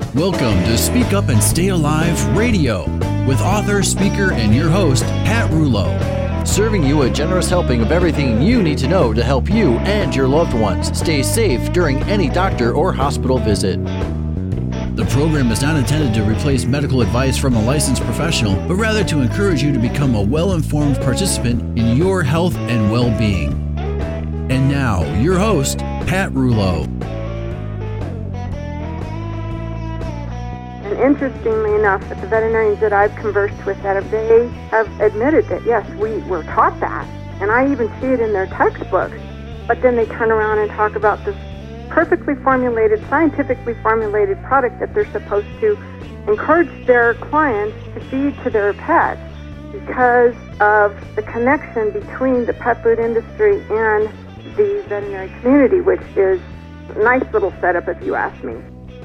Welcome to Speak Up and Stay Alive Radio with author, speaker, and your host, Pat Rouleau. Serving you a generous helping of everything you need to know to help you and your loved ones stay safe during any doctor or hospital visit. The program is not intended to replace medical advice from a licensed professional, but rather to encourage you to become a well-informed participant in your health and well-being. And now, your host, Pat Rouleau. And interestingly enough, the veterinarians that I've conversed with, they have admitted that, yes, we were taught that. And I even see it in their textbooks. But then they turn around and talk about this perfectly formulated, scientifically formulated product that they're supposed to encourage their clients to feed to their pets because of the connection between the pet food industry and the veterinary community, which is a nice little setup if you ask me.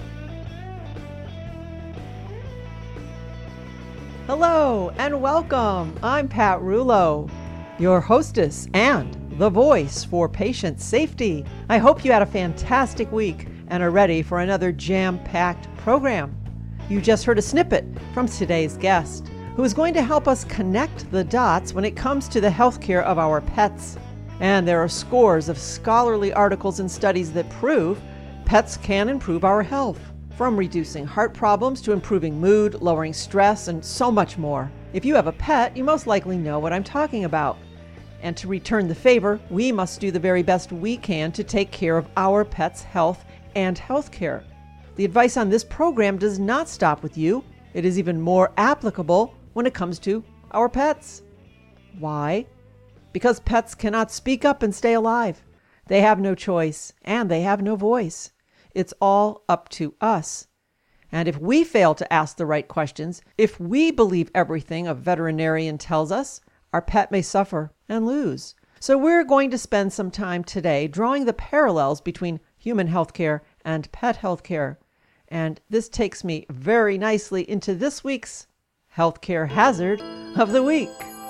Hello and welcome. I'm Pat Rouleau, your hostess and the voice for patient safety. I hope you had a fantastic week and are ready for another jam-packed program. You just heard a snippet from today's guest, who is going to help us connect the dots when it comes to the healthcare of our pets. And there are scores of scholarly articles and studies that prove pets can improve our health, from reducing heart problems to improving mood, lowering stress, and so much more. If you have a pet, you most likely know what I'm talking about. And to return the favor, we must do the very best we can to take care of our pet's health and health care. The advice on this program does not stop with you. It is even more applicable when it comes to our pets. Why? Because pets cannot speak up and stay alive. They have no choice, and they have no voice. It's all up to us. And if we fail to ask the right questions, if we believe everything a veterinarian tells us, our pet may suffer and lose. So we're going to spend some time today drawing the parallels between human healthcare and pet healthcare. And this takes me very nicely into this week's Healthcare Hazard of the Week.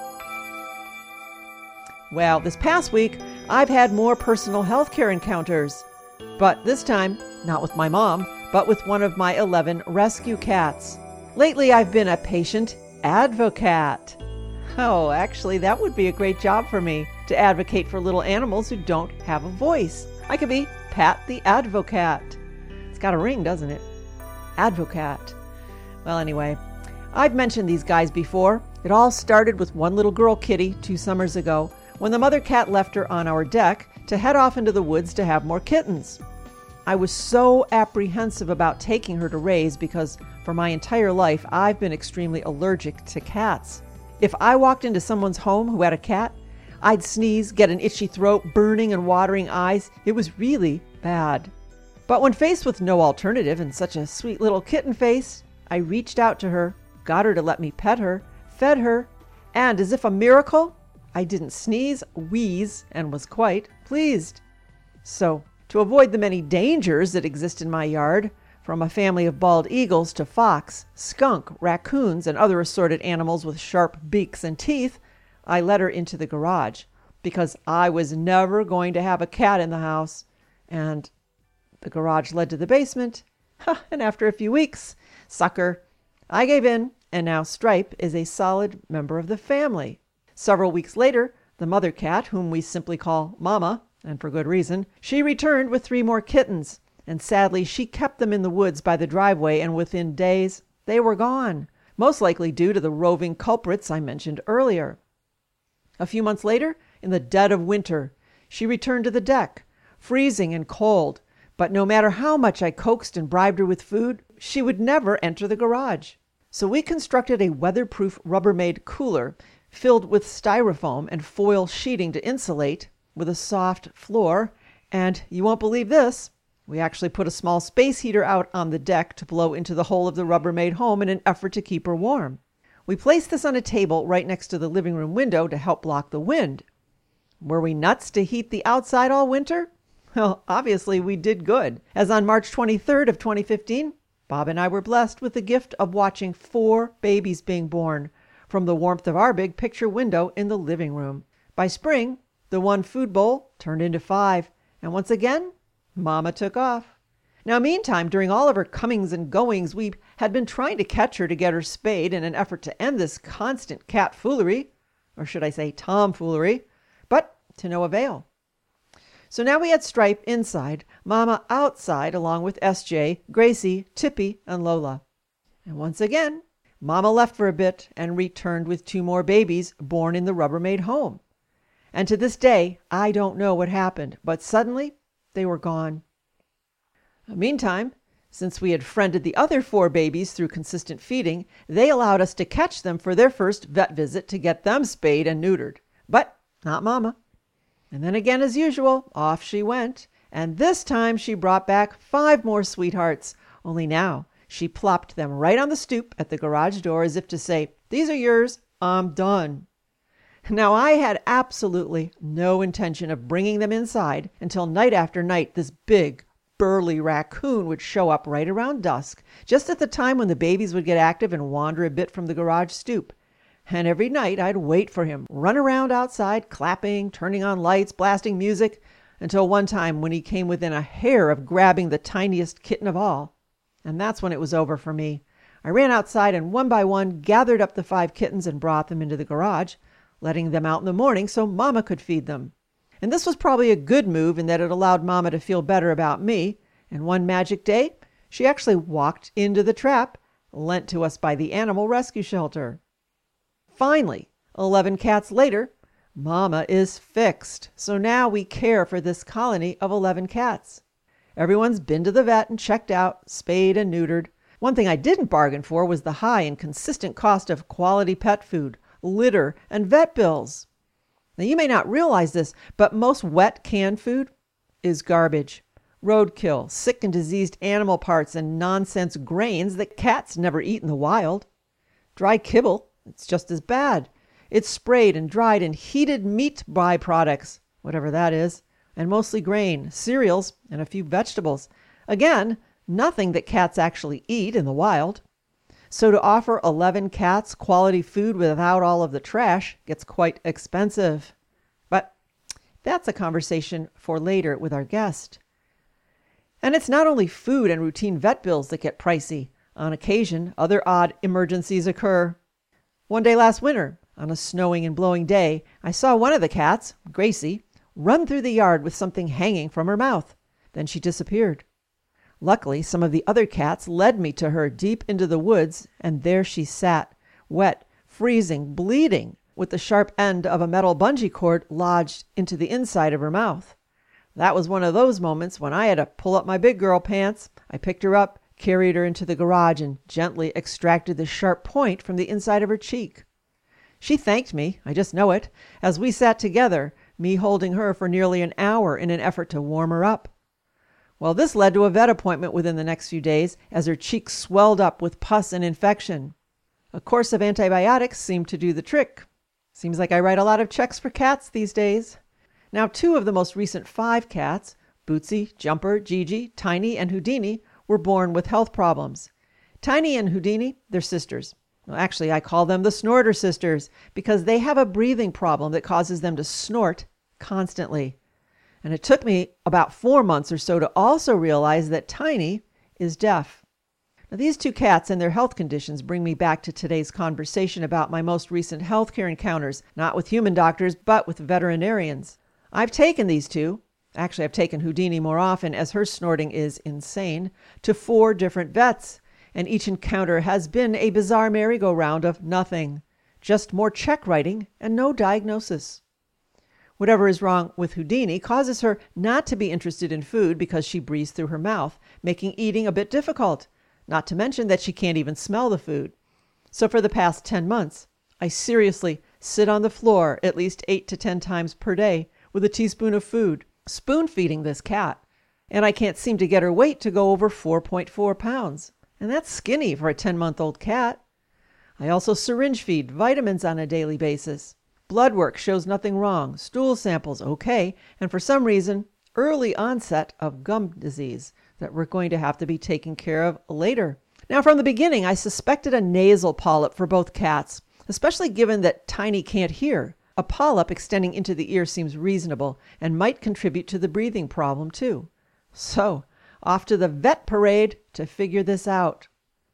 Well, this past week, I've had more personal healthcare encounters, but this time, not with my mom, but with one of my 11 rescue cats. Lately, I've been a patient advocate. Oh, actually, that would be a great job for me, to advocate for little animals who don't have a voice. I could be Pat the Advocate. It's got a ring, doesn't it? Advocate. Well, anyway, I've mentioned these guys before. It all started with one little girl kitty 2 summers ago, when the mother cat left her on our deck to head off into the woods to have more kittens. I was so apprehensive about taking her to raise because for my entire life I've been extremely allergic to cats. If I walked into someone's home who had a cat, I'd sneeze, get an itchy throat, burning and watering eyes. It was really bad. But when faced with no alternative and such a sweet little kitten face, I reached out to her, got her to let me pet her, fed her, and as if a miracle, I didn't sneeze, wheeze, and was quite pleased. So, to avoid the many dangers that exist in my yard, from a family of bald eagles to fox, skunk, raccoons, and other assorted animals with sharp beaks and teeth, I let her into the garage because I was never going to have a cat in the house. And the garage led to the basement. And after a few weeks, sucker, I gave in, and now Stripe is a solid member of the family. Several weeks later, the mother cat, whom we simply call Mama, and for good reason, she returned with 3 more kittens, and sadly she kept them in the woods by the driveway, and within days they were gone, most likely due to the roving culprits I mentioned earlier. A few months later, in the dead of winter, she returned to the deck, freezing and cold, but no matter how much I coaxed and bribed her with food, she would never enter the garage. So we constructed a weatherproof Rubbermaid cooler filled with styrofoam and foil sheeting to insulate, with a soft floor, and you won't believe this, we actually put a small space heater out on the deck to blow into the whole of the Rubbermaid home in an effort to keep her warm. We placed this on a table right next to the living room window to help block the wind. Were we nuts to heat the outside all winter? Well, obviously we did good, as on March 23rd of 2015, Bob and I were blessed with the gift of watching 4 babies being born from the warmth of our big picture window in the living room. By spring, the 1 food bowl turned into 5, and once again, Mama took off. Now, meantime, during all of her comings and goings, we had been trying to catch her to get her spayed in an effort to end this constant cat foolery, or should I say tomfoolery, but to no avail. So now we had Stripe inside, Mama outside, along with SJ, Gracie, Tippy, and Lola. And once again, Mama left for a bit and returned with 2 more babies born in the Rubbermaid home. And to this day, I don't know what happened, but suddenly they were gone. Meantime, since we had friended the other 4 babies through consistent feeding, they allowed us to catch them for their first vet visit to get them spayed and neutered. But not Mama. And then again, as usual, off she went. And this time she brought back 5 more sweethearts. Only now she plopped them right on the stoop at the garage door as if to say, "These are yours. I'm done." Now, I had absolutely no intention of bringing them inside until night after night this big, burly raccoon would show up right around dusk, just at the time when the babies would get active and wander a bit from the garage stoop. And every night I'd wait for him, run around outside, clapping, turning on lights, blasting music, until one time when he came within a hair of grabbing the tiniest kitten of all. And that's when it was over for me. I ran outside and one by one gathered up the 5 kittens and brought them into the garage, letting them out in the morning so Mama could feed them. And this was probably a good move in that it allowed Mama to feel better about me, and one magic day, she actually walked into the trap lent to us by the Animal Rescue Shelter. Finally, 11 cats later, Mama is fixed, so now we care for this colony of 11 cats. Everyone's been to the vet and checked out, spayed and neutered. One thing I didn't bargain for was the high and consistent cost of quality pet food, litter, and vet bills. Now, you may not realize this, but most wet canned food is garbage. Roadkill, sick and diseased animal parts, and nonsense grains that cats never eat in the wild. Dry kibble, it's just as bad. It's sprayed and dried and heated meat byproducts, whatever that is, and mostly grain, cereals, and a few vegetables. Again, nothing that cats actually eat in the wild. So to offer 11 cats quality food without all of the trash gets quite expensive. But that's a conversation for later with our guest. And it's not only food and routine vet bills that get pricey. On occasion, other odd emergencies occur. One day last winter, on a snowing and blowing day, I saw one of the cats, Gracie, run through the yard with something hanging from her mouth. Then she disappeared. Luckily, some of the other cats led me to her deep into the woods, and there she sat, wet, freezing, bleeding, with the sharp end of a metal bungee cord lodged into the inside of her mouth. That was one of those moments when I had to pull up my big girl pants. I picked her up, carried her into the garage, and gently extracted the sharp point from the inside of her cheek. She thanked me, I just know it, as we sat together, me holding her for nearly an hour in an effort to warm her up. Well, this led to a vet appointment within the next few days as her cheeks swelled up with pus and infection. A course of antibiotics seemed to do the trick. Seems like I write a lot of checks for cats these days. Now, 2 of the most recent 5 cats, Bootsy, Jumper, Gigi, Tiny, and Houdini, were born with health problems. Tiny and Houdini, they're sisters. Well, actually, I call them the Snorter sisters because they have a breathing problem that causes them to snort constantly. And it took me about 4 months or so to also realize that Tiny is deaf. Now, these 2 cats and their health conditions bring me back to today's conversation about my most recent healthcare encounters, not with human doctors, but with veterinarians. I've taken these 2, actually I've taken Houdini more often as her snorting is insane, to 4 different vets, and each encounter has been a bizarre merry-go-round of nothing, just more check writing and no diagnosis. Whatever is wrong with Houdini causes her not to be interested in food because she breathes through her mouth, making eating a bit difficult, not to mention that she can't even smell the food. So for the past 10 months, I seriously sit on the floor at least 8 to 10 times per day with a teaspoon of food, spoon-feeding this cat. And I can't seem to get her weight to go over 4.4 pounds. And that's skinny for a 10-month-old cat. I also syringe feed vitamins on a daily basis. Blood work shows nothing wrong, stool samples okay, and for some reason, early onset of gum disease that we're going to have to be taken care of later. Now, from the beginning, I suspected a nasal polyp for both cats, especially given that Tiny can't hear. A polyp extending into the ear seems reasonable and might contribute to the breathing problem too. So, off to the vet parade to figure this out.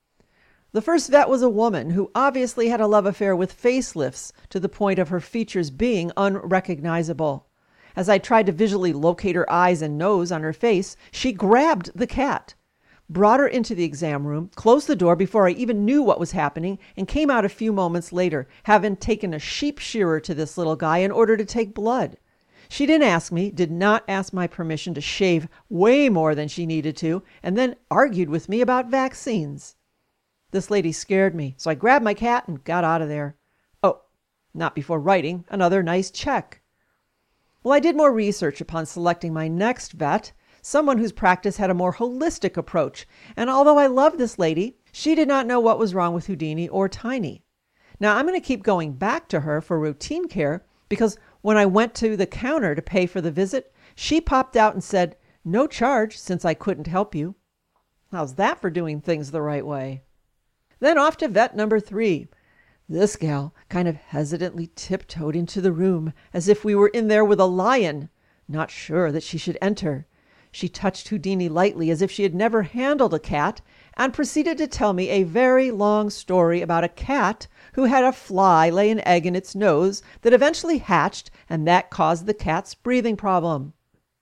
The first vet was a woman who obviously had a love affair with facelifts to the point of her features being unrecognizable. As I tried to visually locate her eyes and nose on her face, she grabbed the cat, brought her into the exam room, closed the door before I even knew what was happening, and came out a few moments later, having taken a sheep shearer to this little guy in order to take blood. She did not ask my permission to shave way more than she needed to, and then argued with me about vaccines. This lady scared me, so I grabbed my cat and got out of there. Oh, not before writing another nice check. Well, I did more research upon selecting my next vet, someone whose practice had a more holistic approach, and although I loved this lady, she did not know what was wrong with Houdini or Tiny. Now, I'm going to keep going back to her for routine care because when I went to the counter to pay for the visit, she popped out and said, "No charge since I couldn't help you." How's that for doing things the right way? Then off to vet number 3. This gal kind of hesitantly tiptoed into the room as if we were in there with a lion, not sure that she should enter. She touched Houdini lightly as if she had never handled a cat and proceeded to tell me a very long story about a cat who had a fly lay an egg in its nose that eventually hatched, and that caused the cat's breathing problem.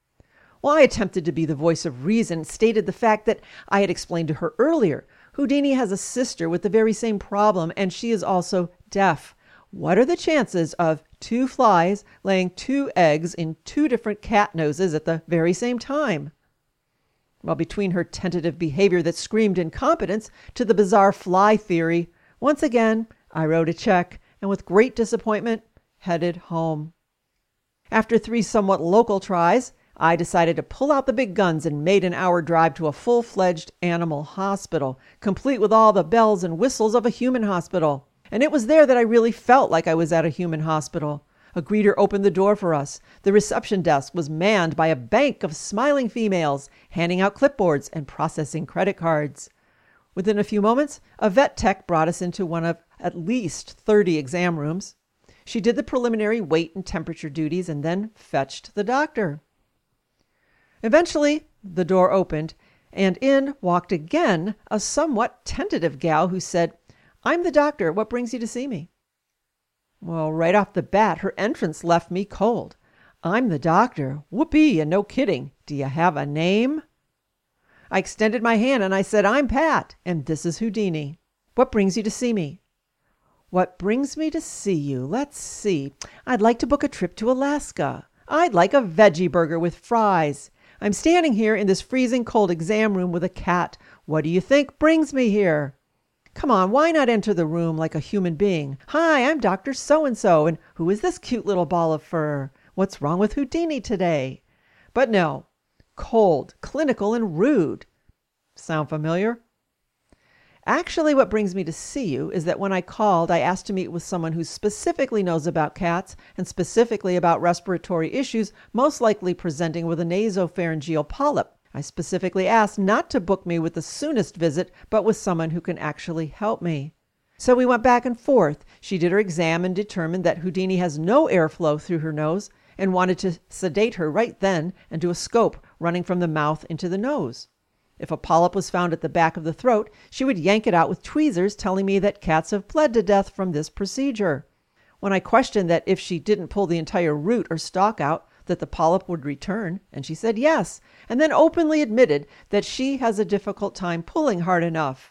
Well, I attempted to be the voice of reason, stated the fact that I had explained to her earlier. Houdini has a sister with the very same problem, and she is also deaf. What are the chances of 2 flies laying 2 eggs in 2 different cat noses at the very same time? Well, between her tentative behavior that screamed incompetence to the bizarre fly theory, once again, I wrote a check and with great disappointment headed home. After 3 somewhat local tries, I decided to pull out the big guns and made an hour drive to a full-fledged animal hospital, complete with all the bells and whistles of a human hospital. And it was there that I really felt like I was at a human hospital. A greeter opened the door for us. The reception desk was manned by a bank of smiling females, handing out clipboards and processing credit cards. Within a few moments, a vet tech brought us into one of at least 30 exam rooms. She did the preliminary weight and temperature duties and then fetched the doctor. Eventually, the door opened, and in walked again a somewhat tentative gal who said, "I'm the doctor. What brings you to see me?" Well, right off the bat, her entrance left me cold. "I'm the doctor. Whoopee, and no kidding. Do you have a name?" I extended my hand and I said, "I'm Pat, and this is Houdini. What brings you to see me?" "What brings me to see you? Let's see. I'd like to book a trip to Alaska. I'd like a veggie burger with fries. I'm standing here in this freezing cold exam room with a cat. What do you think brings me here? Come on, why not enter the room like a human being? Hi, I'm Dr. So-and-so, and who is this cute little ball of fur? What's wrong with Houdini today?" But no, cold, clinical, and rude. Sound familiar? Actually, what brings me to see you is that when I called, I asked to meet with someone who specifically knows about cats and specifically about respiratory issues, most likely presenting with a nasopharyngeal polyp. I specifically asked not to book me with the soonest visit, but with someone who can actually help me. So we went back and forth. She did her exam and determined that Houdini has no airflow through her nose and wanted to sedate her right then and do a scope running from the mouth into the nose. If a polyp was found at the back of the throat, she would yank it out with tweezers, telling me that cats have bled to death from this procedure. When I questioned that if she didn't pull the entire root or stalk out, that the polyp would return, and she said yes, and then openly admitted that she has a difficult time pulling hard enough.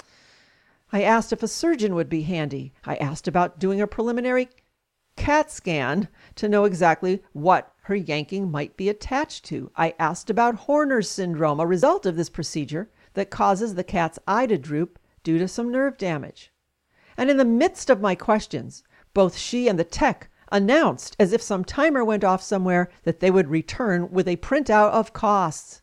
I asked if a surgeon would be handy. I asked about doing a preliminary CAT scan to know exactly what her yanking might be attached to. I asked about Horner's syndrome, a result of this procedure that causes the cat's eye to droop due to some nerve damage. And in the midst of my questions, both she and the tech announced, as if some timer went off somewhere, that they would return with a printout of costs.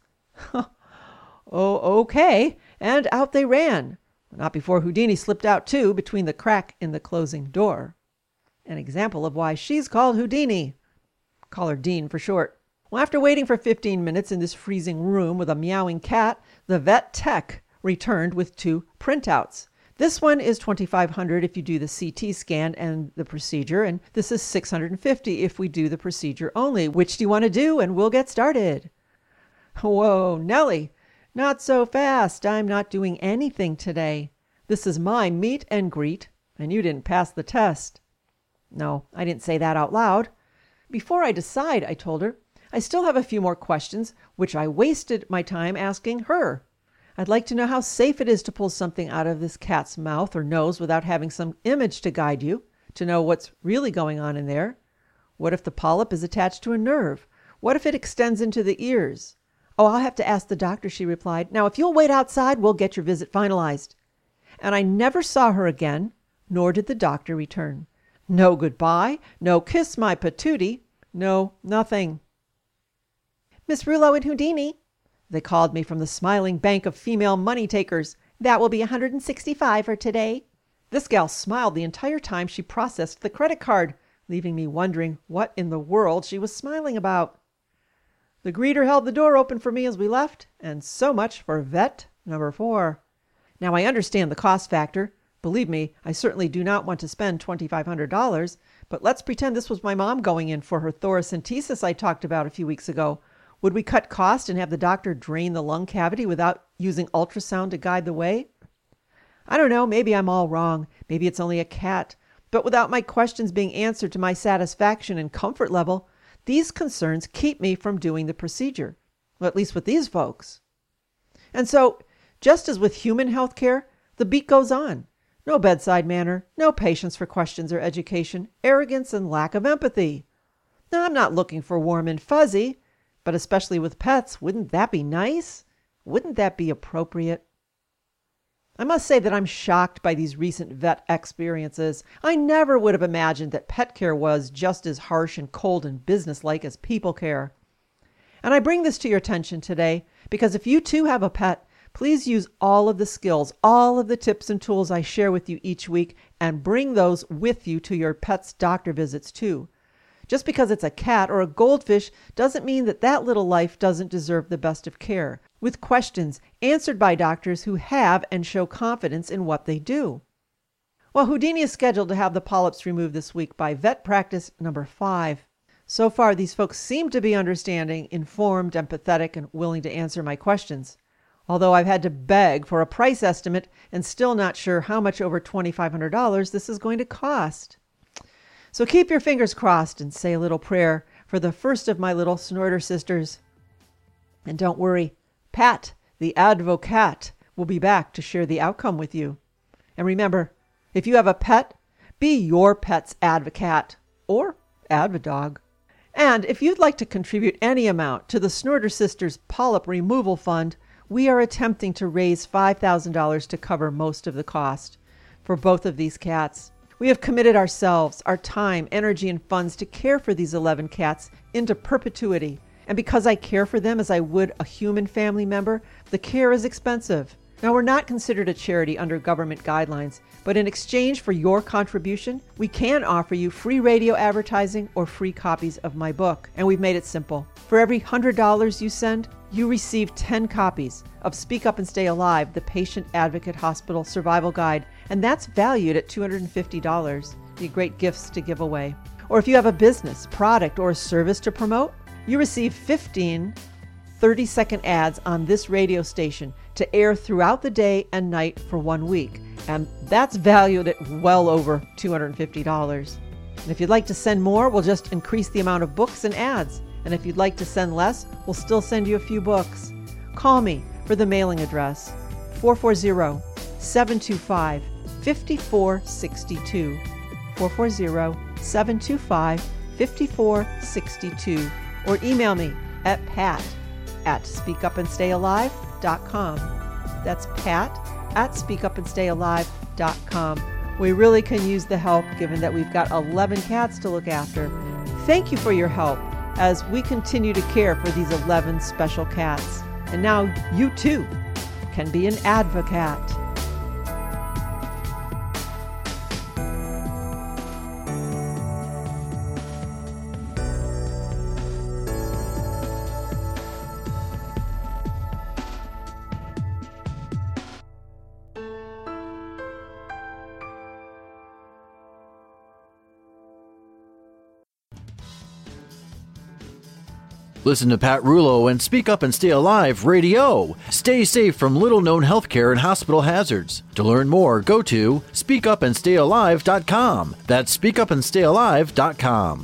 Oh, okay. And out they ran. Not before Houdini slipped out too, between the crack in the closing door. An example of why she's called Houdini. Call her Dean for short. Well, after waiting for 15 minutes in this freezing room with a meowing cat, the vet tech returned with 2 printouts. This one is $2,500 if you do the CT scan and the procedure, and this is $650 if we do the procedure only. Which do you want to do? And we'll get started. Whoa, Nellie, Not so fast. I'm not doing anything today. This is my meet and greet, and you didn't pass the test. No, I didn't say that out loud. Before I decide, I told her, I still have a few more questions, which I wasted my time asking her. I'd like to know how safe it is to pull something out of this cat's mouth or nose without having some image to guide you, to know what's really going on in there. What if the polyp is attached to a nerve? What if it extends into the ears? Oh, I'll have to ask the doctor, she replied. Now, if you'll wait outside, we'll get your visit finalized. And I never saw her again, nor did the doctor return. No goodbye, no kiss my patootie, no nothing. Miss Rouleau and Houdini, they called me from the smiling bank of female money takers. That will be $165 for today. This gal smiled the entire time she processed the credit card, leaving me wondering what in the world she was smiling about. The greeter held the door open for me as we left, and so much for vet number 4. Now I understand the cost factor. Believe me, I certainly do not want to spend $2,500, but let's pretend this was my mom going in for her thoracentesis I talked about a few weeks ago. Would we cut cost and have the doctor drain the lung cavity without using ultrasound to guide the way? I don't know, maybe I'm all wrong. Maybe it's only a cat. But without my questions being answered to my satisfaction and comfort level, these concerns keep me from doing the procedure, well, at least with these folks. And so, just as with human health care, the beat goes on. No bedside manner, no patience for questions or education, arrogance and lack of empathy. Now, I'm not looking for warm and fuzzy, but especially with pets, wouldn't that be nice? Wouldn't that be appropriate? I must say that I'm shocked by these recent vet experiences. I never would have imagined that pet care was just as harsh and cold and businesslike as people care. And I bring this to your attention today because if you too have a pet, please use all of the skills, all of the tips and tools I share with you each week, and bring those with you to your pet's doctor visits too. Just because it's a cat or a goldfish doesn't mean that that little life doesn't deserve the best of care, with questions answered by doctors who have and show confidence in what they do. Well, Houdini is scheduled to have the polyps removed this week by vet practice number 5. So far, these folks seem to be understanding, informed, empathetic, and willing to answer my questions. Although I've had to beg for a price estimate and still not sure how much over $2,500 this is going to cost. So keep your fingers crossed and say a little prayer for the first of my little snorter sisters. And don't worry, Pat, the advocate, will be back to share the outcome with you. And remember, if you have a pet, be your pet's advocate or advodog. And if you'd like to contribute any amount to the Snorter Sisters Polyp Removal Fund, we are attempting to raise $5,000 to cover most of the cost for both of these cats. We have committed ourselves, our time, energy, and funds to care for these 11 cats into perpetuity. And because I care for them as I would a human family member, the care is expensive. Now, we're not considered a charity under government guidelines, but in exchange for your contribution, we can offer you free radio advertising or free copies of my book. And we've made it simple. For every $100 you send, you receive 10 copies of Speak Up and Stay Alive, the Patient Advocate Hospital Survival Guide, and that's valued at $250. Be great gifts to give away. Or if you have a business, product, or a service to promote, you receive 15 30-second ads on this radio station to air throughout the day and night for 1 week. And that's valued at well over $250. And if you'd like to send more, we'll just increase the amount of books and ads. And if you'd like to send less, we'll still send you a few books. Call me for the mailing address, 440-725-5462. 440-725-5462. Or email me at pat@speakupandstayalive.com. That's pat@speakupandstayalive.com. We really can use the help given that we've got 11 cats to look after. Thank you for your help as we continue to care for these 11 special cats. And now you too can be an advocate. Listen to Pat Rulo and Speak Up and Stay Alive Radio. Stay safe from little-known healthcare and hospital hazards. To learn more, go to speakupandstayalive.com. That's speakupandstayalive.com.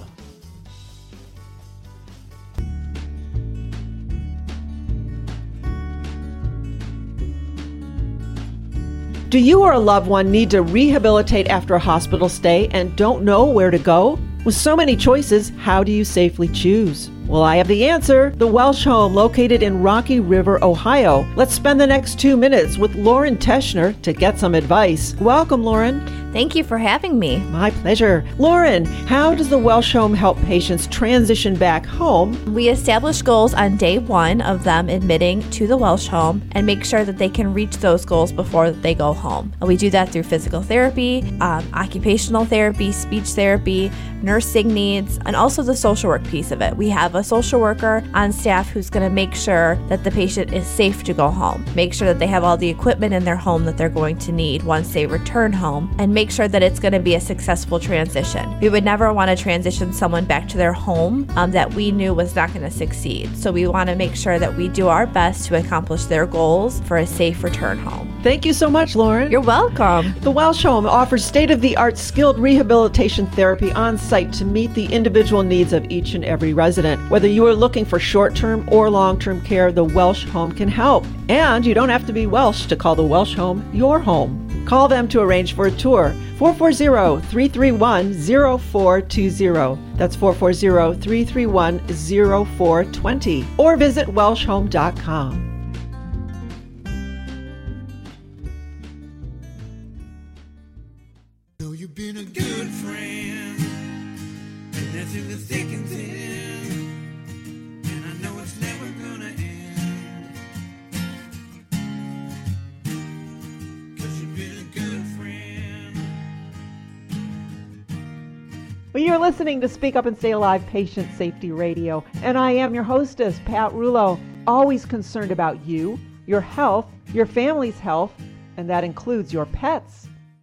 Do you or a loved one need to rehabilitate after a hospital stay and don't know where to go? With so many choices, how do you safely choose? Well, I have the answer. The Welsh Home, located in Rocky River, Ohio. Let's spend the next 2 minutes with Lauren Teschner to get some advice. Welcome, Lauren. Thank you for having me. My pleasure. Lauren, how does the Welsh Home help patients transition back home? We establish goals on day one of them admitting to the Welsh Home and make sure that they can reach those goals before they go home. We do that through physical therapy, occupational therapy, speech therapy, nursing needs, and also the social work piece of it. We have a social worker on staff who's going to make sure that the patient is safe to go home, make sure that they have all the equipment in their home that they're going to need once they return home, and make sure that it's going to be a successful transition. We would never want to transition someone back to their home that we knew was not going to succeed. So we want to make sure that we do our best to accomplish their goals for a safe return home. Thank you so much, Lauren. You're welcome. The Welsh Home offers state-of-the-art skilled rehabilitation therapy on site to meet the individual needs of each and every resident. Whether you are looking for short-term or long-term care, the Welsh Home can help. And you don't have to be Welsh to call the Welsh Home your home. Call them to arrange for a tour. 440-331-0420. That's 440-331-0420. Or visit welshhome.com. Know you've been a good friend, and that's in the thick and thin, and I know it's never gonna end, 'cause you've been a good friend. Well, you're listening to Speak Up and Stay Alive Patient Safety Radio, and I am your hostess, Pat Rulo, always concerned about you, your health, your family's health, and that includes your pets.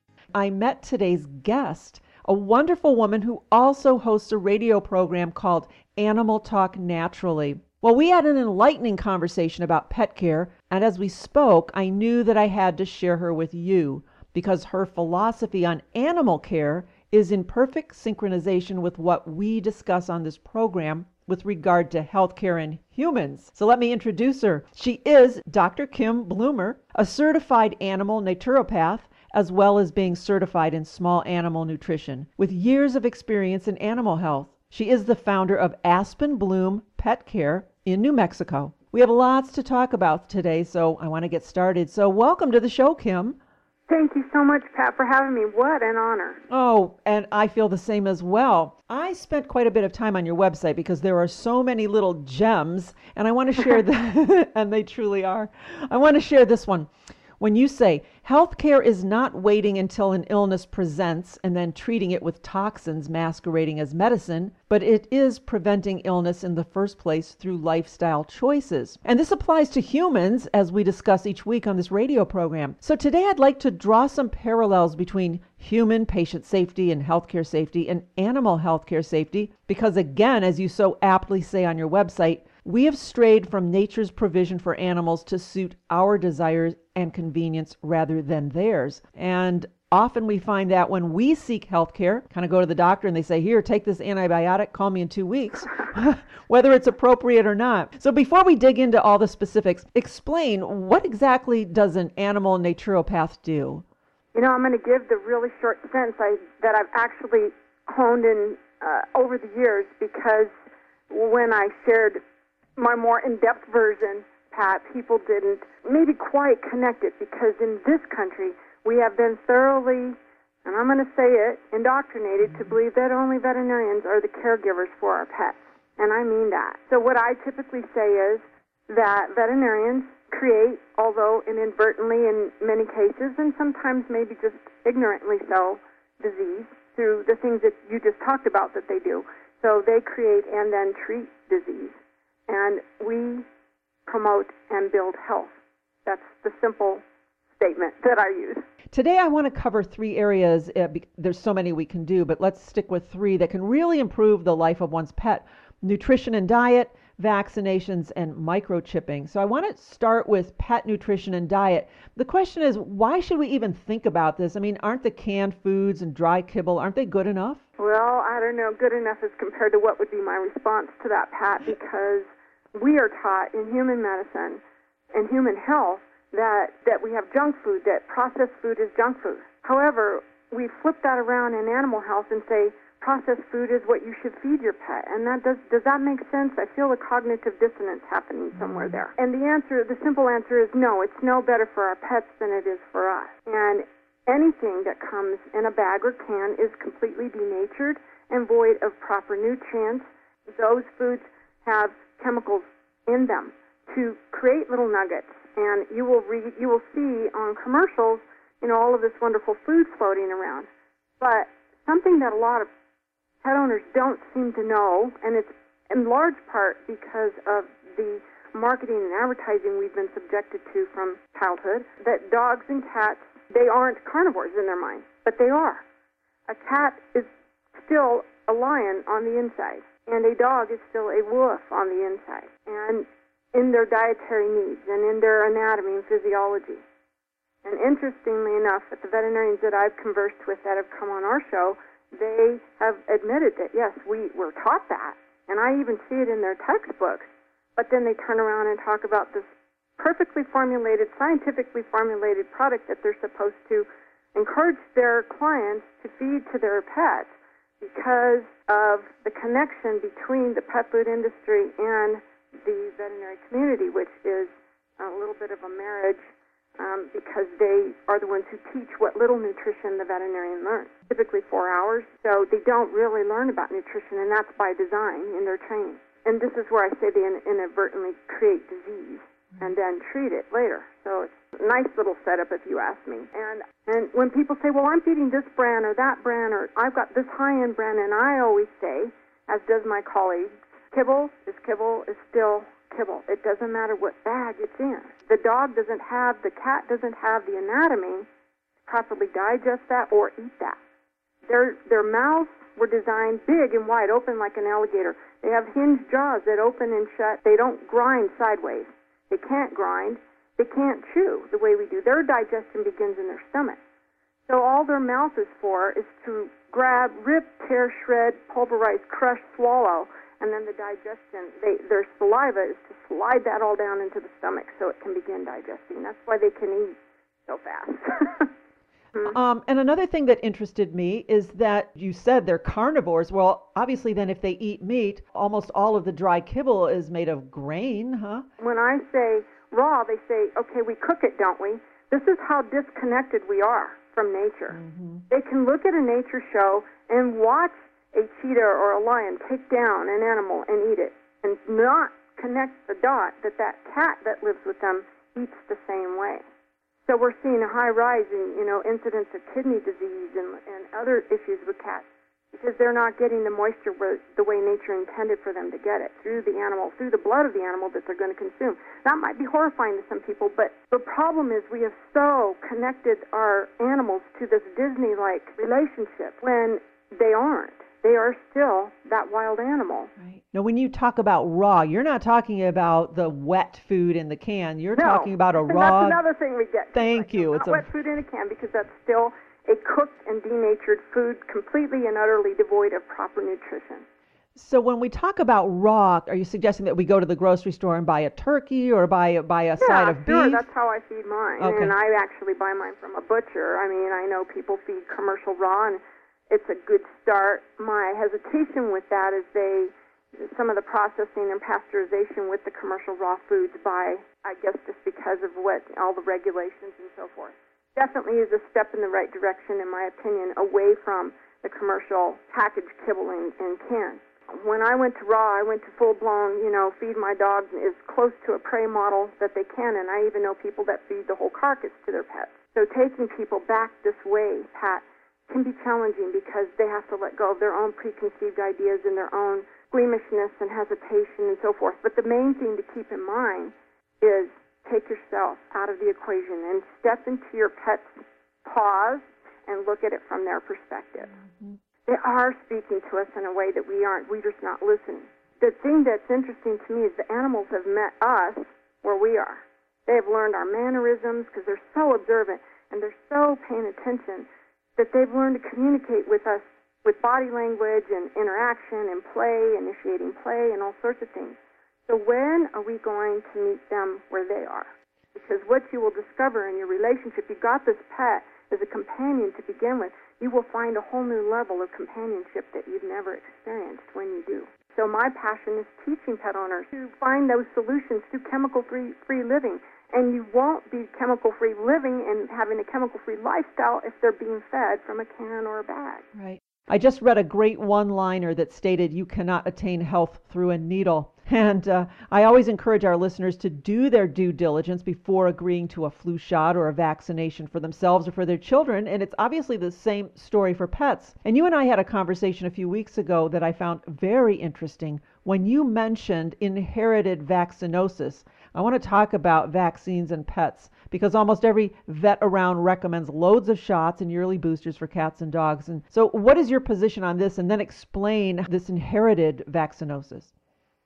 I met today's guest, a wonderful woman who also hosts a radio program called Animal Talk Naturally. Well, we had an enlightening conversation about pet care, and as we spoke, I knew that I had to share her with you because her philosophy on animal care is in perfect synchronization with what we discuss on this program with regard to healthcare in humans. So let me introduce her. She is Dr. Kim Bloomer, a certified animal naturopath, as well as being certified in small animal nutrition, with years of experience in animal health. She is the founder of Aspen Bloom Pet Care in New Mexico. We have lots to talk about today, so I want to get started. So welcome to the show, Kim. Thank you so much, Pat, for having me. What an honor. Oh, and I feel the same as well. I spent quite a bit of time on your website because there are so many little gems, and I want to share that, and they truly are. I want to share this one. When you say, healthcare is not waiting until an illness presents and then treating it with toxins masquerading as medicine, but it is preventing illness in the first place through lifestyle choices. And this applies to humans, as we discuss each week on this radio program. So today I'd like to draw some parallels between human patient safety and healthcare safety and animal healthcare safety, because again, as you so aptly say on your website, we have strayed from nature's provision for animals to suit our desires and convenience rather than theirs. And often we find that when we seek health care, kind of go to the doctor and they say, here, take this antibiotic, call me in 2 weeks, whether it's appropriate or not. So before we dig into all the specifics, explain what exactly does an animal naturopath do? You know, I'm going to give the really short sense that I've actually honed in over the years, because when I shared my more in-depth version, Pat, people didn't maybe quite connect it, because in this country we have been thoroughly, and I'm going to say it, indoctrinated to believe that only veterinarians are the caregivers for our pets. And I mean that. So what I typically say is that veterinarians create, although inadvertently in many cases, and sometimes maybe just ignorantly so, disease through the things that you just talked about that they do. So they create and then treat disease. And we promote and build health. That's the simple statement that I use. Today I want to cover 3 areas. There's so many we can do, but let's stick with 3 that can really improve the life of one's pet: nutrition and diet, vaccinations and microchipping. So I want to start with pet nutrition and diet. The question is, why should we even think about this? I mean, aren't the canned foods and dry kibble, aren't they good enough? Well, I don't know. Good enough as compared to what would be my response to that, Pat, because we are taught in human medicine and human health that we have junk food, that processed food is junk food. However, we flip that around in animal health and say processed food is what you should feed your pet. And that does that make sense? I feel a cognitive dissonance happening somewhere there. And the simple answer is no. It's no better for our pets than it is for us. And anything that comes in a bag or can is completely denatured and void of proper nutrients. Those foods have chemicals in them to create little nuggets. And you will see on commercials, all of this wonderful food floating around. But something that a lot of pet owners don't seem to know, and it's in large part because of the marketing and advertising we've been subjected to from childhood, that dogs and cats, they aren't carnivores in their mind, but they are. A cat is still a lion on the inside, and a dog is still a wolf on the inside, and in their dietary needs and in their anatomy and physiology. And interestingly enough, at the veterinarians that I've conversed with that have come on our show, they have admitted that, yes, we were taught that, and I even see it in their textbooks, but then they turn around and talk about this perfectly formulated, scientifically formulated product that they're supposed to encourage their clients to feed to their pets because of the connection between the pet food industry and the veterinary community, which is a little bit of a marriage because they are the ones who teach what little nutrition the veterinarian learns, typically 4 hours. So they don't really learn about nutrition, and that's by design in their training. And this is where I say they inadvertently create disease and then treat it later. So it's a nice little setup if you ask me. And when people say, well, I'm feeding this brand or that brand, or I've got this high-end brand, and I always say, as does my colleague, kibble is still kibble. It doesn't matter what bag it's in. The cat doesn't have the anatomy to properly digest that or eat that. Their mouths were designed big and wide open like an alligator. They have hinged jaws that open and shut. They don't grind sideways. They can't grind. They can't chew the way we do. Their digestion begins in their stomach. So all their mouth is for is to grab, rip, tear, shred, pulverize, crush, swallow, and then the digestion, their saliva is to slide that all down into the stomach so it can begin digesting. That's why they can eat so fast. And another thing that interested me is that you said they're carnivores. Well, obviously then if they eat meat, almost all of the dry kibble is made of grain, huh? When I say raw, they say, okay, we cook it, don't we? This is how disconnected we are from nature. Mm-hmm. They can look at a nature show and watch a cheetah or a lion take down an animal and eat it and not connect the dot that cat that lives with them eats the same way. So we're seeing a high rise in, incidence of kidney disease and other issues with cats because they're not getting the moisture the way nature intended for them to get it, through the animal, through the blood of the animal that they're going to consume. That might be horrifying to some people, but the problem is we have so connected our animals to this Disney-like relationship when they aren't. They are still that wild animal. Right. Now, when you talk about raw, you're not talking about the wet food in the can. You're talking about a raw. That's another thing we get. Thank you. It's not wet food in a can because that's still a cooked and denatured food, completely and utterly devoid of proper nutrition. So when we talk about raw, are you suggesting that we go to the grocery store and buy a turkey or buy a side of beef? Yeah, sure. That's how I feed mine. Okay. And I actually buy mine from a butcher. I mean, I know people feed commercial raw, and it's a good start. My hesitation with that is some of the processing and pasteurization with the commercial raw foods by, I guess, just because of all the regulations and so forth. Definitely is a step in the right direction, in my opinion, away from the commercial packaged kibble and cans. When I went to raw, I went to full-blown, feed my dogs as close to a prey model that they can, and I even know people that feed the whole carcass to their pets. So taking people back this way, Pat, can be challenging because they have to let go of their own preconceived ideas and their own squeamishness and hesitation and so forth. But the main thing to keep in mind is take yourself out of the equation and step into your pet's paws and look at it from their perspective. Mm-hmm. They are speaking to us in a way that we're just not listening. the thing that's interesting to me is the animals have met us where we are. They have learned our mannerisms because they're so observant and they're so paying attention that they've learned to communicate with us with body language and interaction and play, initiating play and all sorts of things. So when are we going to meet them where they are? Because what you will discover in your relationship, you got this pet as a companion to begin with, you will find a whole new level of companionship that you've never experienced when you do. So my passion is teaching pet owners to find those solutions through chemical-free living. And you won't be chemical-free living and having a chemical-free lifestyle if they're being fed from a can or a bag. Right. I just read a great one-liner that stated you cannot attain health through a needle. And I always encourage our listeners to do their due diligence before agreeing to a flu shot or a vaccination for themselves or for their children. And it's obviously the same story for pets. And you and I had a conversation a few weeks ago that I found very interesting when you mentioned inherited vaccinosis. I want to talk about vaccines and pets because almost every vet around recommends loads of shots and yearly boosters for cats and dogs. And so what is your position on this? And then explain this inherited vaccinosis.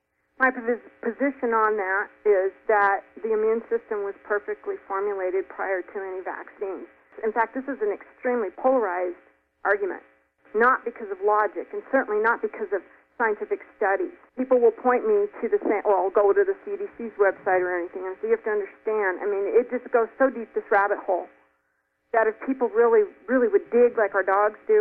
My position on that is that the immune system was perfectly formulated prior to any vaccines. In fact, this is an extremely polarized argument, not because of logic and certainly not because of scientific studies. People will point me to I'll go to the CDC's website or anything, and so you have to understand, it just goes so deep, this rabbit hole, that if people really, really would dig like our dogs do,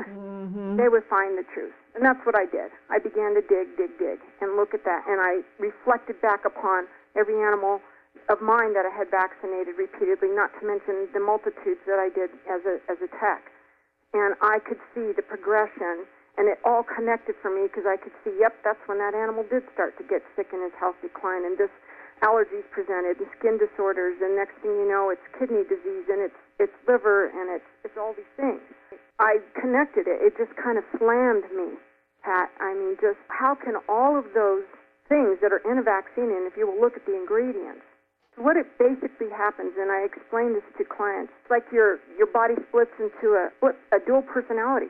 they would find the truth. And that's what I did. I began to dig, and look at that, and I reflected back upon every animal of mine that I had vaccinated repeatedly, not to mention the multitudes that I did as a tech. And I could see the progression, and it all connected for me because I could see, yep, that's when that animal did start to get sick and his health declined, and this allergies presented, and skin disorders, and next thing you know, it's kidney disease, and it's liver, and it's all these things. I connected it. It just kind of slammed me, Pat. Just how can all of those things that are in a vaccine, and if you will look at the ingredients, what it basically happens, and I explain this to clients, it's like your body splits into a dual personality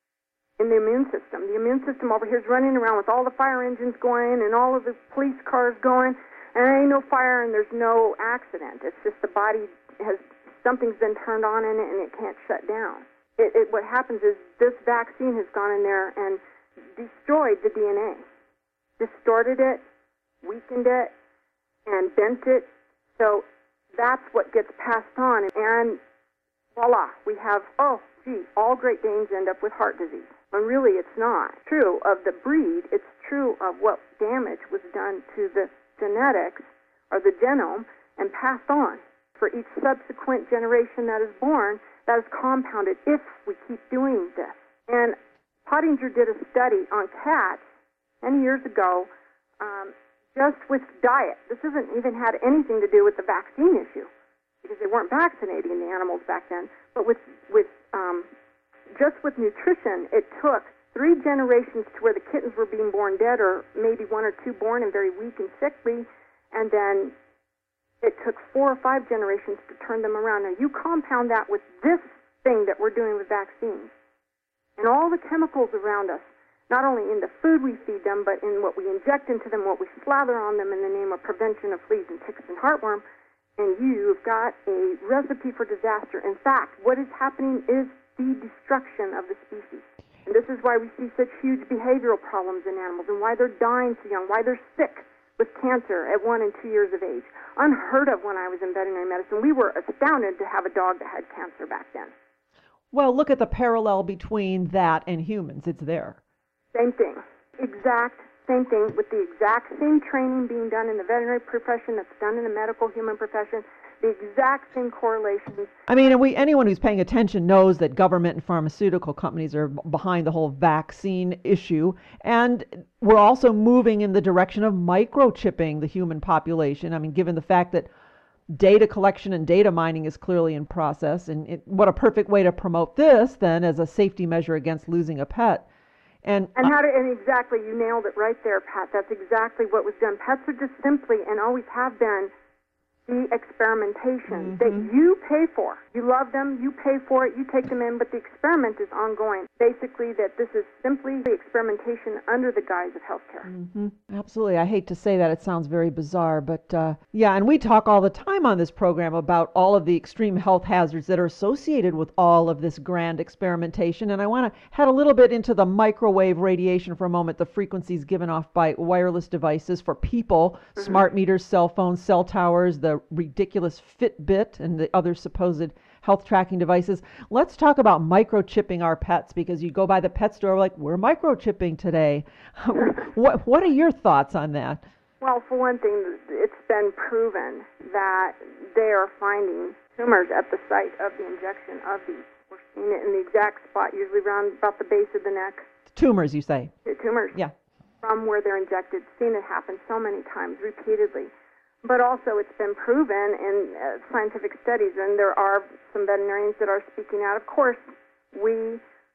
in the immune system. The immune system over here is running around with all the fire engines going and all of the police cars going, and there ain't no fire and there's no accident. It's just the body something's been turned on in it and it can't shut down. What happens is this vaccine has gone in there and destroyed the DNA, distorted it, weakened it, and bent it. So that's what gets passed on. And voila, we have, all Great Danes end up with heart disease. When really it's not true of the breed. It's true of what damage was done to the genetics or the genome and passed on. For each subsequent generation that is born, that is compounded if we keep doing this. And Pottinger did a study on cats many years ago just with diet. This hasn't even had anything to do with the vaccine issue because they weren't vaccinating the animals back then. But just with nutrition, it took 3 generations to where the kittens were being born dead or maybe 1 or 2 born and very weak and sickly, and then it took 4 or 5 generations to turn them around. Now, you compound that with this thing that we're doing with vaccines and all the chemicals around us, not only in the food we feed them, but in what we inject into them, what we slather on them in the name of prevention of fleas and ticks and heartworm, and you've got a recipe for disaster. In fact, what is happening is the destruction of the species. And this is why we see such huge behavioral problems in animals and why they're dying so young, why they're sick with cancer at 1 and 2 years of age. Unheard of when I was in veterinary medicine. We were astounded to have a dog that had cancer back then. Well, look at the parallel between that and humans. It's there. Same thing. Same thing with the exact same training being done in the veterinary profession that's done in the medical human profession. The exact same correlations. Anyone who's paying attention knows that government and pharmaceutical companies are behind the whole vaccine issue. And we're also moving in the direction of microchipping the human population. Given the fact that data collection and data mining is clearly in process. And what a perfect way to promote this, then, as a safety measure against losing a pet. And exactly, you nailed it right there, Pat. That's exactly what was done. Pets are just simply, and always have been, the experimentation that you pay for. You love them, you pay for it, you take them in, but the experiment is ongoing. Basically, that this is simply the experimentation under the guise of healthcare. Absolutely. I hate to say that. It sounds very bizarre, but yeah, and we talk all the time on this program about all of the extreme health hazards that are associated with all of this grand experimentation, and I want to head a little bit into the microwave radiation for a moment, the frequencies given off by wireless devices for people, smart meters, cell phones, cell towers, the ridiculous Fitbit, and the other supposed health tracking devices. Let's talk about microchipping our pets, because you go by the pet store like, we're microchipping today. What are your thoughts on that? Well, for one thing, it's been proven that they are finding tumors at the site of the injection of these. We're seeing it in the exact spot, usually around about the base of the neck. Tumors, you say? The tumors. Yeah. From where they're injected. Seen it happen so many times, repeatedly. But also it's been proven in scientific studies, and there are some veterinarians that are speaking out. Of course, we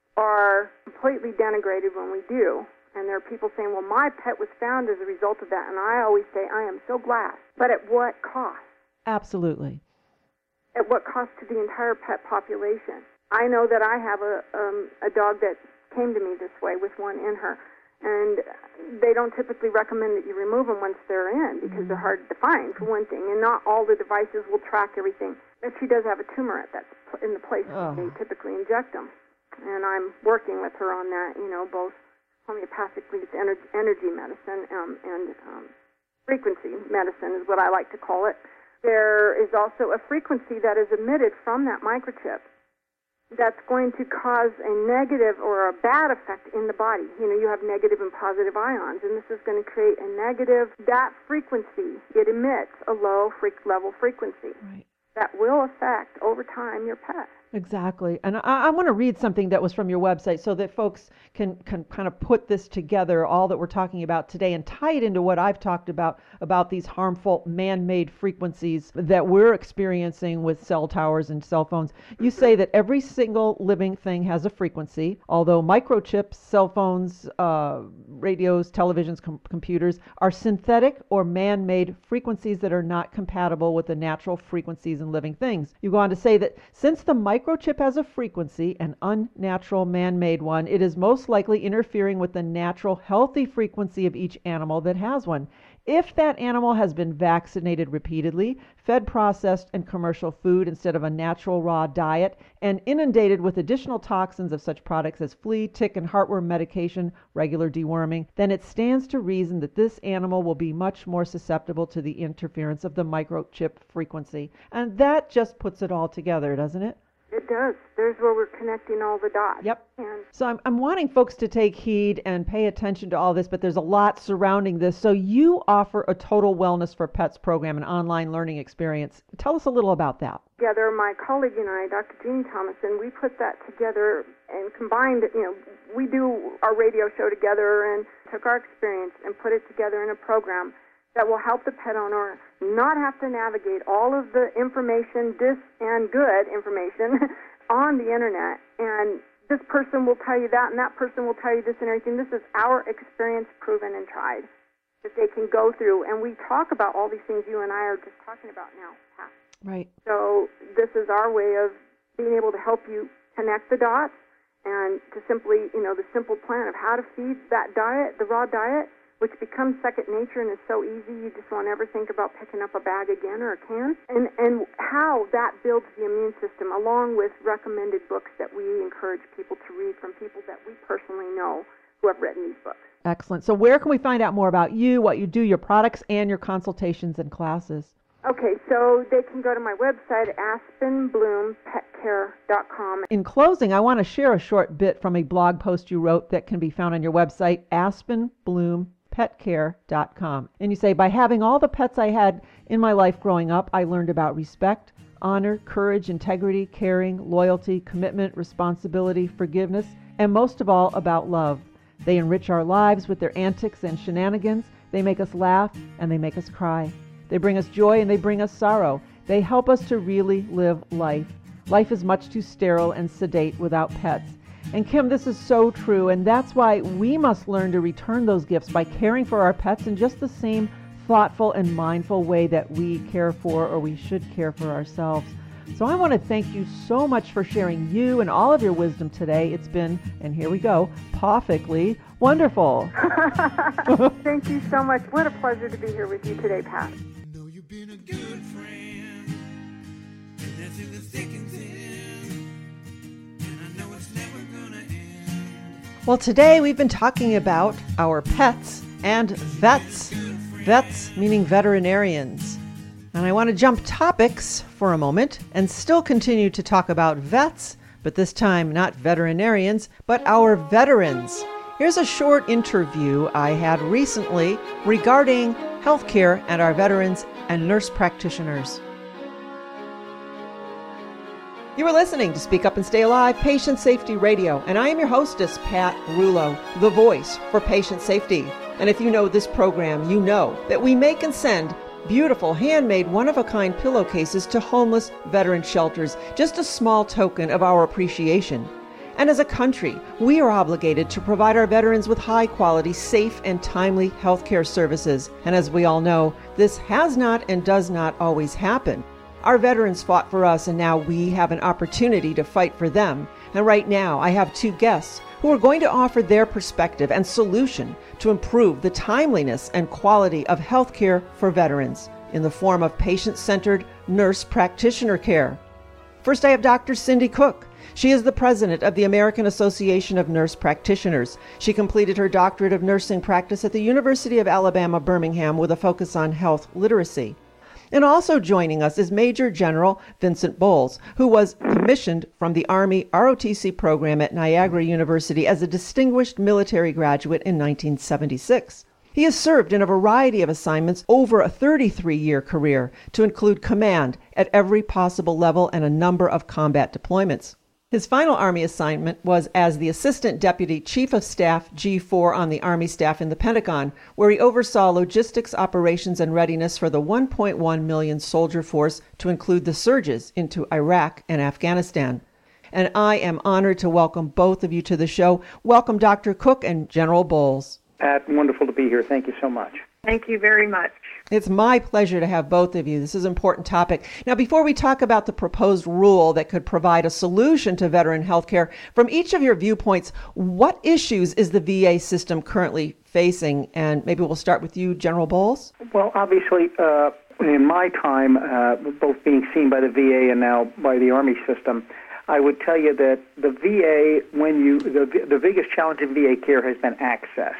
are completely denigrated when we do, and there are people saying, well, my pet was found as a result of that, and I always say, I am so glad. But at what cost? Absolutely. At what cost to the entire pet population? I know that I have a dog that came to me this way with one in her, and they don't typically recommend that you remove them once they're in, because they're hard to find, for one thing, and not all the devices will track everything. But she does have a tumor at that in the place where they typically inject them, and I'm working with her on that. Both homeopathically, it's energy medicine, and frequency medicine is what I like to call it. There is also a frequency that is emitted from that microchip that's going to cause a negative or a bad effect in the body. You have negative and positive ions, and this is going to create a negative. That frequency, it emits a low level frequency. Right. That will affect, over time, your pet. Exactly. And I want to read something that was from your website so that folks can kind of put this together, all that we're talking about today, and tie it into what I've talked about these harmful man-made frequencies that we're experiencing with cell towers and cell phones. You say that every single living thing has a frequency, although microchips, cell phones, radios, televisions, computers are synthetic or man-made frequencies that are not compatible with the natural frequencies in living things. You go on to say that since the microchip has a frequency, an unnatural man-made one, it is most likely interfering with the natural healthy frequency of each animal that has one. If that animal has been vaccinated repeatedly, fed processed and commercial food instead of a natural raw diet, and inundated with additional toxins of such products as flea, tick, and heartworm medication, regular deworming, then it stands to reason that this animal will be much more susceptible to the interference of the microchip frequency. And that just puts it all together, doesn't it? It does. There's where we're connecting all the dots. Yep. And So I'm wanting folks to take heed and pay attention to all this, but there's a lot surrounding this. So you offer a Total Wellness for Pets program, an online learning experience. Tell us a little about that. together, my colleague and I, Dr. Jeannie Thomas, and we put that together and combined, we do our radio show together and took our experience and put it together in a program that will help the pet owner not have to navigate all of the information, dis and good information, on the internet. And this person will tell you that, and that person will tell you this and everything. This is our experience, proven and tried, that they can go through. And we talk about all these things you and I are just talking about now, Pat. Right. So this is our way of being able to help you connect the dots and to simply, the simple plan of how to feed that diet, the raw diet, which becomes second nature and is so easy, you just won't ever think about picking up a bag again or a can, and how that builds the immune system, along with recommended books that we encourage people to read from people that we personally know who have written these books. Excellent. So where can we find out more about you, what you do, your products, and your consultations and classes? Okay, so they can go to my website, aspenbloompetcare.com. In closing, I want to share a short bit from a blog post you wrote that can be found on your website, aspenbloompetcare.com. And you say, by having all the pets I had in my life growing up, I learned about respect, honor, courage, integrity, caring, loyalty, commitment, responsibility, forgiveness, and most of all, about love. They enrich our lives with their antics and shenanigans. They make us laugh and they make us cry. They bring us joy and they bring us sorrow. They help us to really live life. Life is much too sterile and sedate without pets. And Kim, this is so true, and that's why we must learn to return those gifts by caring for our pets in just the same thoughtful and mindful way that we care for, or we should care for ourselves. So I want to thank you so much for sharing you and all of your wisdom today. It's been, and here we go, perfectly wonderful. Thank you so much. What a pleasure to be here with you today, Pat. Know you've been a good friend, and that's in the thick and thin, and I know it's never gonna end. Well, today we've been talking about our pets and vets. Vets meaning veterinarians. And I want to jump topics for a moment and still continue to talk about vets, but this time not veterinarians, but our veterans. Here's a short interview I had recently regarding healthcare and our veterans and nurse practitioners. You are listening to Speak Up and Stay Alive, Patient Safety Radio, and I am your hostess, Pat Rulo, the voice for patient safety. And if you know this program, you know that we make and send beautiful, handmade, one-of-a-kind pillowcases to homeless veteran shelters, just a small token of our appreciation. And as a country, we are obligated to provide our veterans with high-quality, safe, and timely healthcare services. And as we all know, this has not and does not always happen. Our veterans fought for us, and now we have an opportunity to fight for them. And right now, I have two guests who are going to offer their perspective and solution to improve the timeliness and quality of healthcare for veterans in the form of patient-centered nurse practitioner care. First, I have Dr. Cindy Cook. She is the president of the American Association of Nurse Practitioners. She completed her doctorate of nursing practice at the University of Alabama, Birmingham, with a focus on health literacy. And also joining us is Major General Vincent Bowles, who was commissioned from the Army ROTC program at Niagara University as a distinguished military graduate in 1976. He has served in a variety of assignments over a 33-year career, to include command at every possible level and a number of combat deployments. His final Army assignment was as the Assistant Deputy Chief of Staff G4 on the Army staff in the Pentagon, where he oversaw logistics, operations, and readiness for the 1.1 million soldier force to include the surges into Iraq and Afghanistan. And I am honored to welcome both of you to the show. Welcome, Dr. Cook and General Bowles. Pat, wonderful to be here. Thank you so much. Thank you very much. It's my pleasure to have both of you. This is an important topic. Now, before we talk about the proposed rule that could provide a solution to veteran health care, from each of your viewpoints, what issues is the VA system currently facing? And maybe we'll start with you, General Bowles. Well, obviously, in my time, both being seen by the VA and now by the Army system, I would tell you that the VA, the biggest challenge in VA care has been access.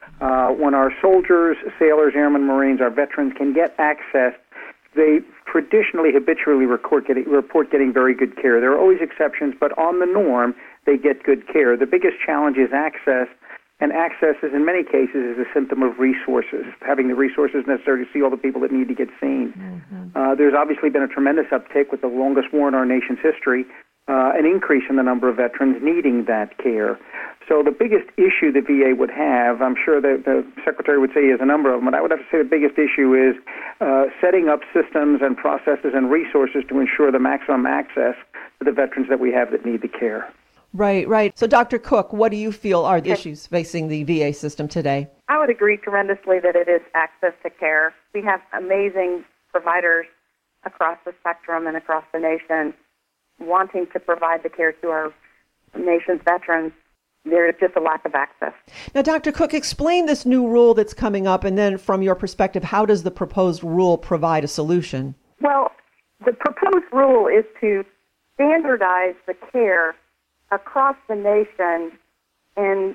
When our soldiers, sailors, airmen, Marines, our veterans can get access, they traditionally, habitually report getting very good care. There are always exceptions, but on the norm, they get good care. The biggest challenge is access, and access is, in many cases, is a symptom of resources, having the resources necessary to see all the people that need to get seen. Mm-hmm. There's obviously been a tremendous uptick with the longest war in our nation's history, an increase in the number of veterans needing that care. So the biggest issue the VA would have, I'm sure that the Secretary would say he has a number of them, but I would have to say the biggest issue is setting up systems and processes and resources to ensure the maximum access to the veterans that we have that need the care. Right, right. So Dr. Cook, what do you feel are the issues facing the VA system today? I would agree tremendously that it is access to care. We have amazing providers across the spectrum and across the nation wanting to provide the care to our nation's veterans. There is just a lack of access. Now, Dr. Cook, explain this new rule that's coming up, and then from your perspective, how does the proposed rule provide a solution? Well, the proposed rule is to standardize the care across the nation and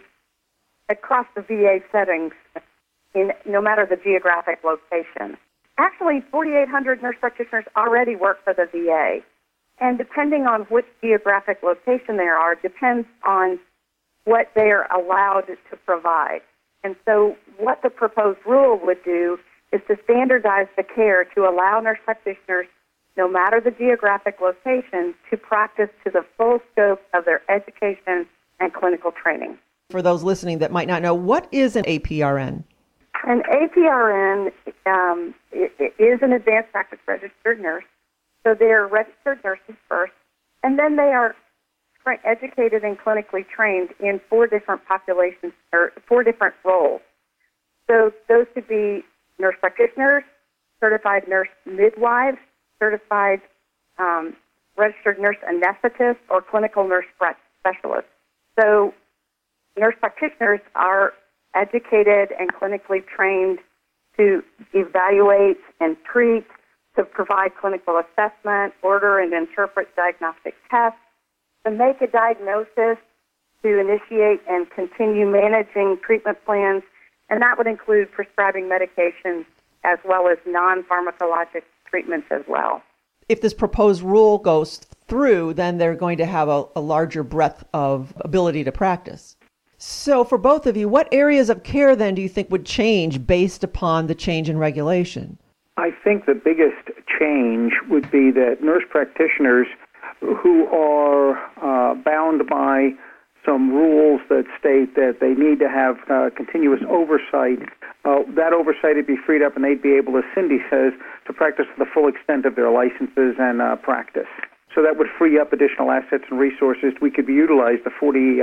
across the VA settings, in no matter the geographic location. Actually, 4,800 nurse practitioners already work for the VA, and depending on which geographic location they are, depends on what they are allowed to provide. And so what the proposed rule would do is to standardize the care to allow nurse practitioners, no matter the geographic location, to practice to the full scope of their education and clinical training. For those listening that might not know, what is an APRN? An APRN is an advanced practice registered nurse. So they are registered nurses first, and then they are educated and clinically trained in 4 different populations or 4 different roles. So those could be nurse practitioners, certified nurse midwives, certified registered nurse anesthetists, or clinical nurse specialists. So nurse practitioners are educated and clinically trained to evaluate and treat, to provide clinical assessment, order and interpret diagnostic tests, to make a diagnosis, to initiate and continue managing treatment plans, and that would include prescribing medications as well as non-pharmacologic treatments as well. If this proposed rule goes through, then they're going to have a larger breadth of ability to practice. So for both of you, what areas of care then do you think would change based upon the change in regulation? I think the biggest change would be that nurse practitioners who are bound by some rules that state that they need to have continuous oversight, that oversight would be freed up and they'd be able, as Cindy says, to practice to the full extent of their licenses and practice. So that would free up additional assets and resources. We could utilize the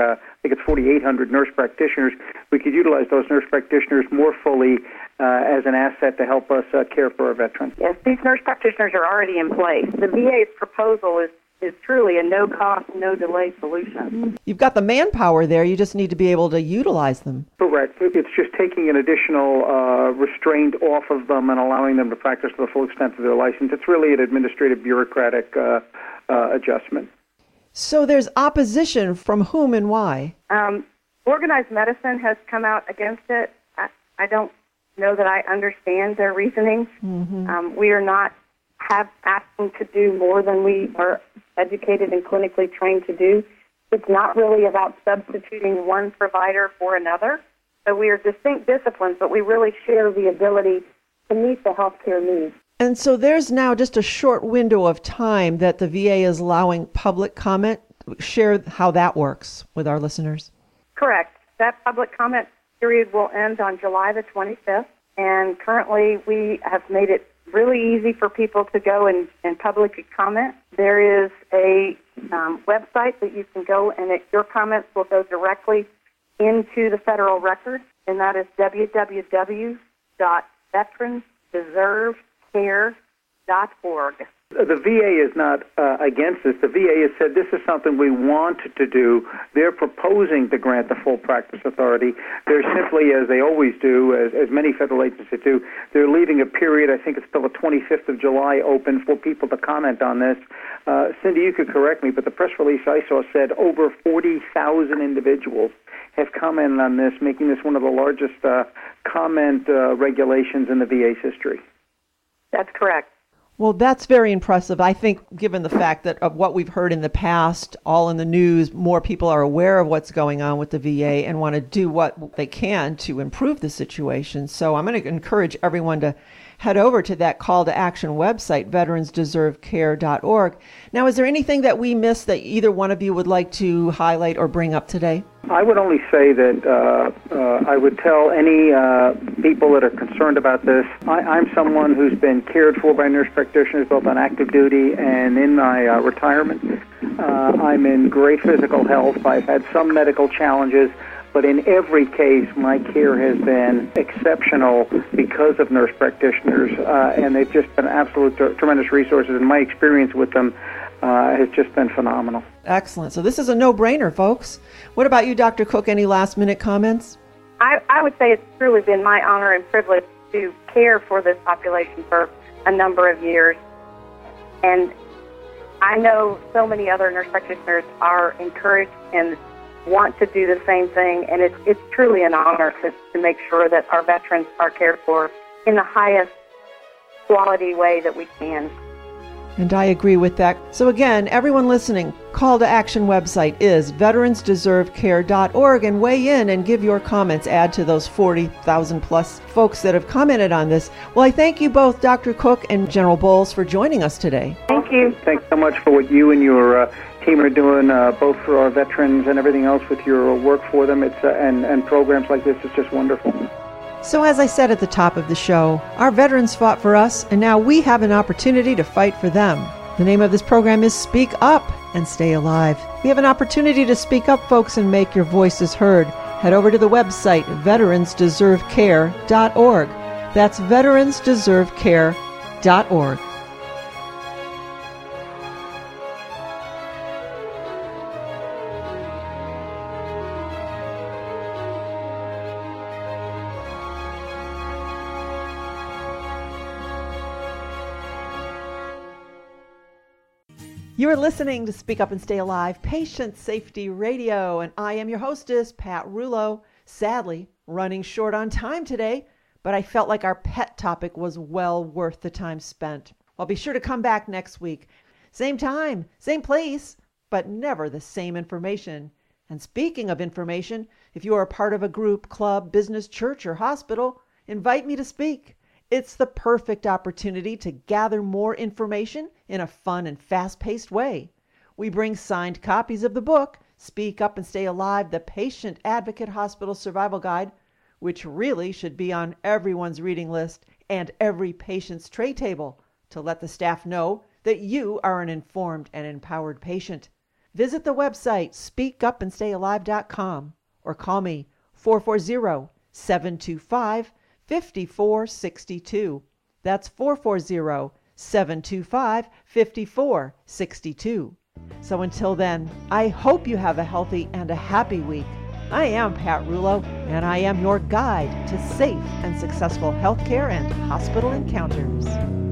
4,800 nurse practitioners. We could utilize those nurse practitioners more fully as an asset to help us care for our veterans. Yes, these nurse practitioners are already in place. The VA's proposal is truly a no-cost, no-delay solution. You've got the manpower there. You just need to be able to utilize them. Correct. It's just taking an additional restraint off of them and allowing them to practice to the full extent of their license. It's really an administrative, bureaucratic adjustment. So there's opposition from whom and why? Organized medicine has come out against it. I don't know that I understand their reasoning. Mm-hmm. We are not asking to do more than we are educated and clinically trained to do. It's not really about substituting one provider for another. So we are distinct disciplines, but we really share the ability to meet the healthcare needs. And so there's now just a short window of time that the VA is allowing public comment. Share how that works with our listeners. Correct. That public comment period will end on July the 25th. And currently we have made it really easy for people to go and publicly comment. There is a website that you can go and your comments will go directly into the federal record, and that is www.veteransdeservecare.org. The VA is not against this. The VA has said this is something we want to do. They're proposing to grant the full practice authority. They're simply, as they always do, as many federal agencies do, they're leaving a period, I think it's till the 25th of July, open for people to comment on this. Cindy, you could correct me, but the press release I saw said over 40,000 individuals have commented on this, making this one of the largest comment regulations in the VA's history. That's correct. Well, that's very impressive. I think given the fact that of what we've heard in the past, all in the news, more people are aware of what's going on with the VA and want to do what they can to improve the situation. So I'm going to encourage everyone to head over to that call to action website, veteransdeservecare.org. Now, is there anything that we missed that either one of you would like to highlight or bring up today? I would only say that I would tell any people that are concerned about this, I'm someone who's been cared for by nurse practitioners both on active duty and in my retirement. I'm in great physical health. I've had some medical challenges, but in every case, my care has been exceptional because of nurse practitioners, and they've just been absolute tremendous resources, and my experience with them has just been phenomenal. Excellent. So this is a no-brainer, folks. What about you, Dr. Cook? Any last-minute comments? I would say it's truly been my honor and privilege to care for this population for a number of years. And I know so many other nurse practitioners are encouraged and want to do the same thing, and it's truly an honor to make sure that our veterans are cared for in the highest quality way that we can. And I agree with that. So again, everyone listening, call to action website is veteransdeservecare.org, and weigh in and give your comments. Add to those 40,000 plus folks that have commented on this. Well, I thank you both, Dr. Cook and General Bowles, for joining us today. Thank you. Thanks so much for what you and your team are doing, both for our veterans and everything else with your work for them. It's and programs like this is just wonderful. So as I said at the top of the show, our veterans fought for us, and now we have an opportunity to fight for them. The name of this program is Speak Up and Stay Alive. We have an opportunity to speak up, folks, and make your voices heard. Head over to the website, veteransdeservecare.org. That's veteransdeservecare.org. You are listening to Speak Up and Stay Alive, Patient Safety Radio, and I am your hostess, Pat Rulo. Sadly, running short on time today, but I felt like our pet topic was well worth the time spent. Well, be sure to come back next week. Same time, same place, but never the same information. And speaking of information, if you are a part of a group, club, business, church, or hospital, invite me to speak. It's the perfect opportunity to gather more information in a fun and fast-paced way. We bring signed copies of the book, Speak Up and Stay Alive, the Patient Advocate Hospital Survival Guide, which really should be on everyone's reading list and every patient's tray table to let the staff know that you are an informed and empowered patient. Visit the website speakupandstayalive.com or call me 440-725-5462. That's 440-725-5462. So until then, I hope you have a healthy and a happy week. I am Pat Rulo, and I am your guide to safe and successful healthcare and hospital encounters.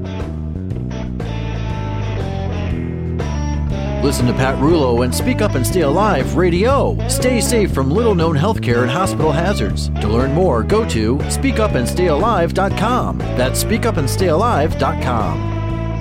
Listen to Pat Rulo and Speak Up and Stay Alive Radio. Stay safe from little-known healthcare and hospital hazards. To learn more, go to speakupandstayalive.com. That's speakupandstayalive.com.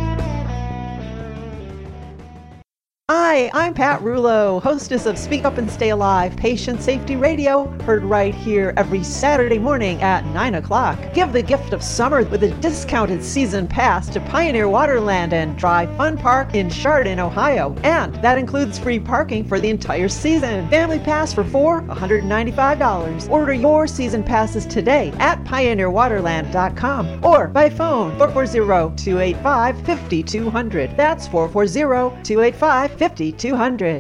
Hi, I'm Pat Rulo, hostess of Speak Up and Stay Alive, Patient Safety Radio, heard right here every Saturday morning at 9 o'clock. Give the gift of summer with a discounted season pass to Pioneer Waterland and Dry Fun Park in Chardon, Ohio. And that includes free parking for the entire season. Family pass for four, $195. Order your season passes today at pioneerwaterland.com or by phone 440-285-5200. That's 440-285-5200.